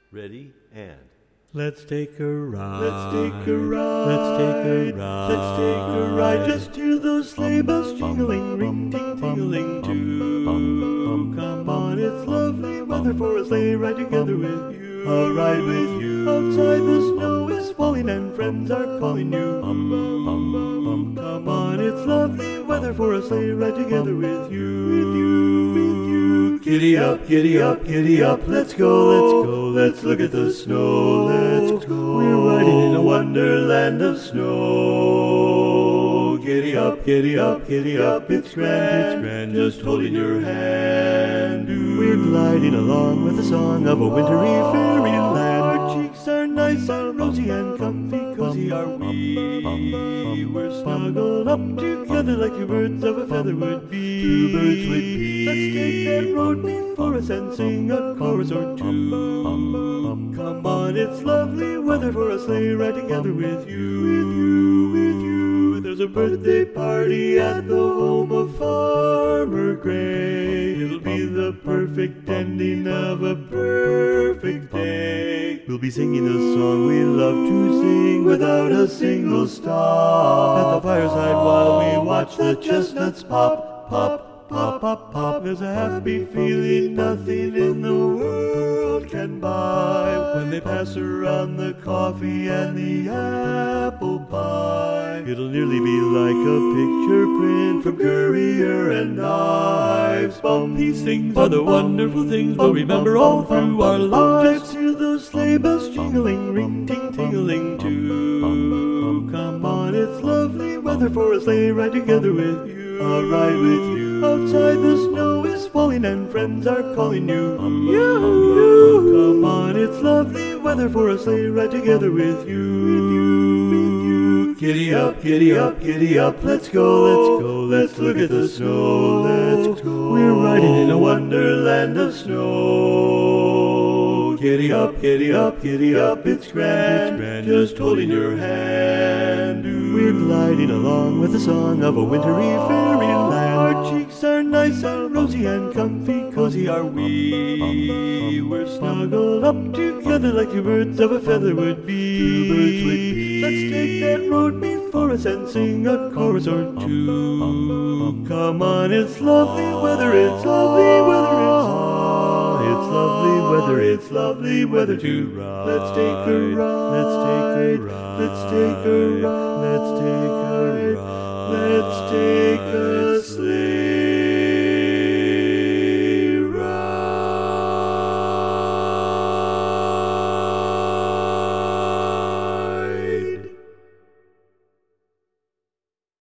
Ready, and... Let's take a ride. Let's take a ride. Let's take a ride. Let's take a ride. Just hear those sleigh bells jingling, ring, ting, tingling too. Come on, it's lovely weather for a sleigh ride together with you. I'll ride with you. Outside the snow is falling and friends are calling you. Come on, it's lovely weather for a sleigh ride together with you. With you, with you. Giddy up, giddy up, giddy up. Let's go, let's go. Let's look at the snow. Let's go. We're riding in a wonderland of snow. Giddy up, giddy up, giddy up. It's grand, just holding your hand. We're gliding along with the song of a wintry fairyland. Our cheeks are nice and rosy and comfy, cozy are we. We're snuggled up together like two birds of a feather would be. Two birds would be. Let's take that road before us and sing a chorus or two. Come on, it's lovely weather for a sleigh ride together with you. With you, with you. There's a birthday party at the home of Farmer Gray. It'll be the perfect ending of a perfect day. We'll be singing the song we love to sing without a single stop. At the fireside while we watch the chestnuts pop, pop, pop, pop, pop. There's a happy feeling nothing in the world can buy when they pass around the coffee and the apple pie. It'll nearly be like a picture print from Currier and Ives. These things are the wonderful things we'll remember all through our lives. Just hear those sleigh bells jingling, ring, ting, tingling too. Come on, it's lovely weather for a sleigh ride together with you. I'll ride with you. Outside the snow is falling and friends are calling you. You. Come on, it's lovely weather for a sleigh ride together with you. With you, with you. Giddy up, giddy up, giddy up. Let's go, let's go. Let's look at the snow. Let's go. We're riding in a wonderland of snow. Giddy up, giddy up, giddy up. It's grand, just holding your hand. We're gliding along with the song of a wintry fairyland. Our cheeks are nice and rosy and comfy, cozy are we. We're snuggled up together like two birds of a feather would be. Two birds would be. Let's take that road before us and sing a chorus or two. Come on, it's lovely weather, it's lovely weather, it's lovely weather, it's lovely weather to ride. Let's take a ride. Let's take a ride. Let's take a ride. Let's take a ride. Let's take a sleigh.